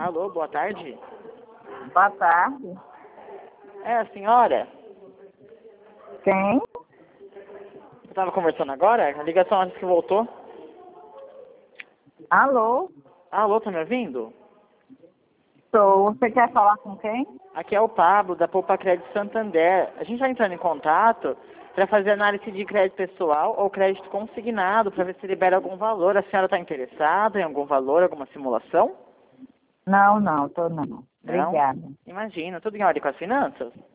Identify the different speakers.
Speaker 1: Alô, boa tarde.
Speaker 2: Boa tarde.
Speaker 1: É a senhora?
Speaker 2: Quem?
Speaker 1: Você estava conversando agora? A ligação antes que voltou.
Speaker 2: Alô?
Speaker 1: Alô, tá me ouvindo?
Speaker 2: Sou. Você quer falar com quem?
Speaker 1: Aqui é o Pablo, da Poupa Crédito Santander. A gente está entrando em contato para fazer análise de crédito pessoal ou crédito consignado, para ver se libera algum valor. A senhora está interessada em algum valor, alguma simulação?
Speaker 2: Não, tô não.
Speaker 1: Não?
Speaker 2: Obrigada.
Speaker 1: Imagina, tudo em ordem com as finanças?